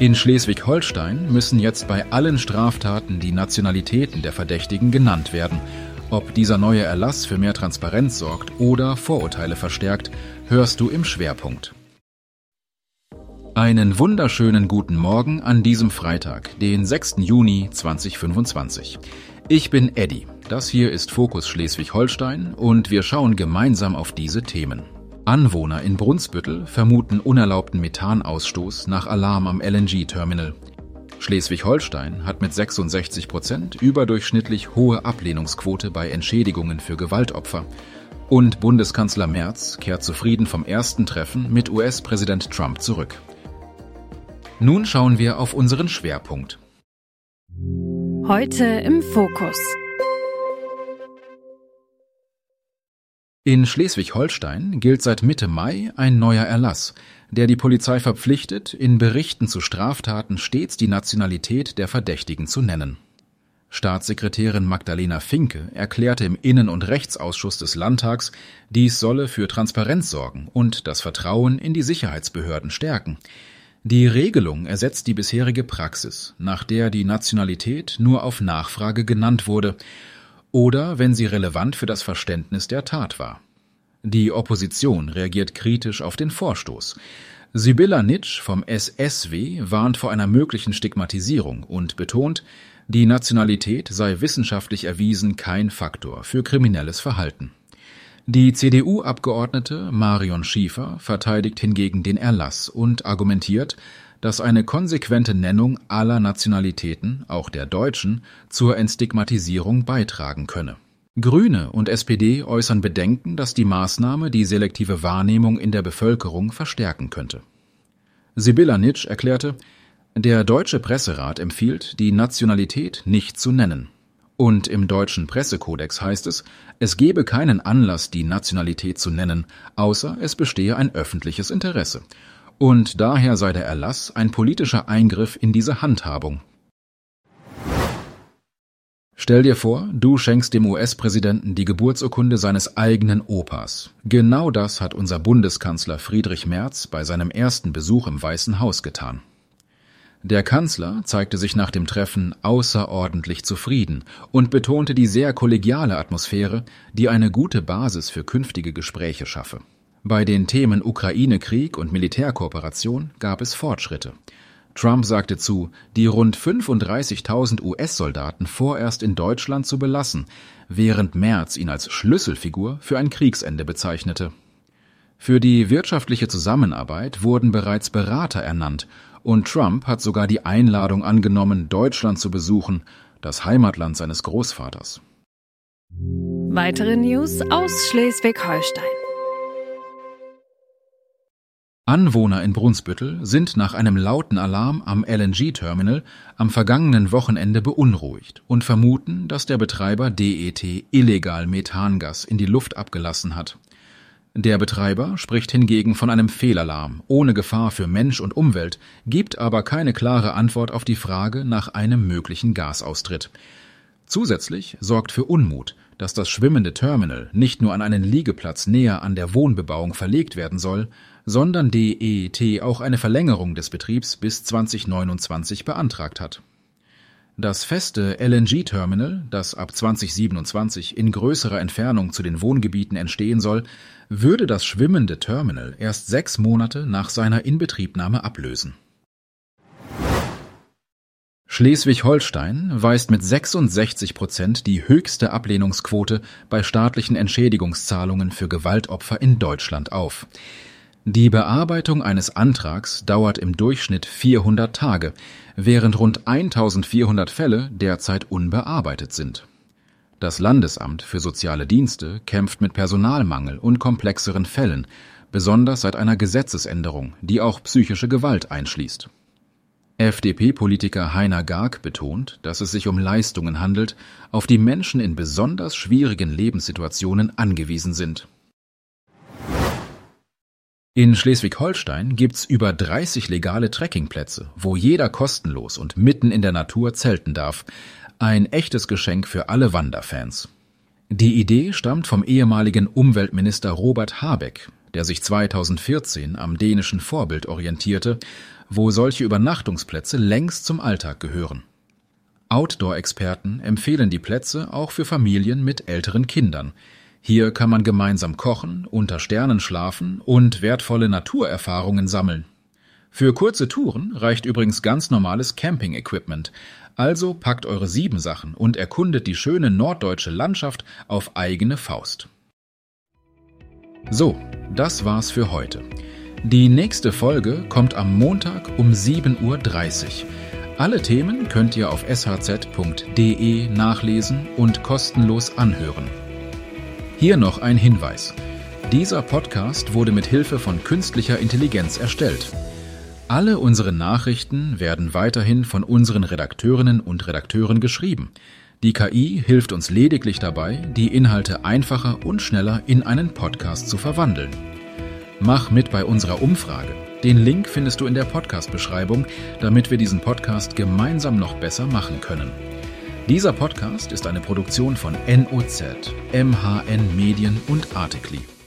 In Schleswig-Holstein müssen jetzt bei allen Straftaten die Nationalitäten der Verdächtigen genannt werden. Ob dieser neue Erlass für mehr Transparenz sorgt oder Vorurteile verstärkt, hörst du im Schwerpunkt. Einen wunderschönen guten Morgen an diesem Freitag, den 6. Juni 2025. Ich bin Eddie, das hier ist Fokus Schleswig-Holstein und wir schauen gemeinsam auf diese Themen. Anwohner in Brunsbüttel vermuten unerlaubten Methanausstoß nach Alarm am LNG-Terminal. Schleswig-Holstein hat mit 66% überdurchschnittlich hohe Ablehnungsquote bei Entschädigungen für Gewaltopfer. Und Bundeskanzler Merz kehrt zufrieden vom ersten Treffen mit US-Präsident Trump zurück. Nun schauen wir auf unseren Schwerpunkt. Heute im Fokus. In Schleswig-Holstein gilt seit Mitte Mai ein neuer Erlass, der die Polizei verpflichtet, in Berichten zu Straftaten stets die Nationalität der Verdächtigen zu nennen. Staatssekretärin Magdalena Finke erklärte im Innen- und Rechtsausschuss des Landtags, dies solle für Transparenz sorgen und das Vertrauen in die Sicherheitsbehörden stärken. Die Regelung ersetzt die bisherige Praxis, nach der die Nationalität nur auf Nachfrage genannt wurde oder wenn sie relevant für das Verständnis der Tat war. Die Opposition reagiert kritisch auf den Vorstoß. Sibylla Nitsch vom SSW warnt vor einer möglichen Stigmatisierung und betont, die Nationalität sei wissenschaftlich erwiesen kein Faktor für kriminelles Verhalten. Die CDU-Abgeordnete Marion Schiefer verteidigt hingegen den Erlass und argumentiert, dass eine konsequente Nennung aller Nationalitäten, auch der Deutschen, zur Entstigmatisierung beitragen könne. Grüne und SPD äußern Bedenken, dass die Maßnahme die selektive Wahrnehmung in der Bevölkerung verstärken könnte. Sibylla Nitsch erklärte, der Deutsche Presserat empfiehlt, die Nationalität nicht zu nennen. Und im deutschen Pressekodex heißt es, es gebe keinen Anlass, die Nationalität zu nennen, außer es bestehe ein öffentliches Interesse. Und daher sei der Erlass ein politischer Eingriff in diese Handhabung. Stell dir vor, du schenkst dem US-Präsidenten die Geburtsurkunde seines eigenen Opas. Genau das hat unser Bundeskanzler Friedrich Merz bei seinem ersten Besuch im Weißen Haus getan. Der Kanzler zeigte sich nach dem Treffen außerordentlich zufrieden und betonte die sehr kollegiale Atmosphäre, die eine gute Basis für künftige Gespräche schaffe. Bei den Themen Ukraine-Krieg und Militärkooperation gab es Fortschritte. Trump sagte zu, die rund 35.000 US-Soldaten vorerst in Deutschland zu belassen, während Merz ihn als Schlüsselfigur für ein Kriegsende bezeichnete. Für die wirtschaftliche Zusammenarbeit wurden bereits Berater ernannt und Trump hat sogar die Einladung angenommen, Deutschland zu besuchen, das Heimatland seines Großvaters. Weitere News aus Schleswig-Holstein. Anwohner in Brunsbüttel sind nach einem lauten Alarm am LNG-Terminal am vergangenen Wochenende beunruhigt und vermuten, dass der Betreiber DET illegal Methangas in die Luft abgelassen hat. Der Betreiber spricht hingegen von einem Fehlalarm ohne Gefahr für Mensch und Umwelt, gibt aber keine klare Antwort auf die Frage nach einem möglichen Gasaustritt. Zusätzlich sorgt für Unmut, dass das schwimmende Terminal nicht nur an einen Liegeplatz näher an der Wohnbebauung verlegt werden soll, sondern DET auch eine Verlängerung des Betriebs bis 2029 beantragt hat. Das feste LNG-Terminal, das ab 2027 in größerer Entfernung zu den Wohngebieten entstehen soll, würde das schwimmende Terminal erst 6 Monate nach seiner Inbetriebnahme ablösen. Schleswig-Holstein weist mit 66% die höchste Ablehnungsquote bei staatlichen Entschädigungszahlungen für Gewaltopfer in Deutschland auf. Die Bearbeitung eines Antrags dauert im Durchschnitt 400 Tage, während rund 1400 Fälle derzeit unbearbeitet sind. Das Landesamt für soziale Dienste kämpft mit Personalmangel und komplexeren Fällen, besonders seit einer Gesetzesänderung, die auch psychische Gewalt einschließt. FDP-Politiker Heiner Garg betont, dass es sich um Leistungen handelt, auf die Menschen in besonders schwierigen Lebenssituationen angewiesen sind. In Schleswig-Holstein gibt's über 30 legale Trekkingplätze, wo jeder kostenlos und mitten in der Natur zelten darf. Ein echtes Geschenk für alle Wanderfans. Die Idee stammt vom ehemaligen Umweltminister Robert Habeck. der sich 2014 am dänischen Vorbild orientierte, wo solche Übernachtungsplätze längst zum Alltag gehören. Outdoor-Experten empfehlen die Plätze auch für Familien mit älteren Kindern. Hier kann man gemeinsam kochen, unter Sternen schlafen und wertvolle Naturerfahrungen sammeln. Für kurze Touren reicht übrigens ganz normales Camping-Equipment. Also packt eure Siebensachen und erkundet die schöne norddeutsche Landschaft auf eigene Faust. So, das war's für heute. Die nächste Folge kommt am Montag um 7:30 Uhr. Alle Themen könnt ihr auf shz.de nachlesen und kostenlos anhören. Hier noch ein Hinweis. Dieser Podcast wurde mit Hilfe von künstlicher Intelligenz erstellt. Alle unsere Nachrichten werden weiterhin von unseren Redakteurinnen und Redakteuren geschrieben. Die KI hilft uns lediglich dabei, die Inhalte einfacher und schneller in einen Podcast zu verwandeln. Mach mit bei unserer Umfrage. Den Link findest du in der Podcast-Beschreibung, damit wir diesen Podcast gemeinsam noch besser machen können. Dieser Podcast ist eine Produktion von NOZ, MHN Medien und Articly.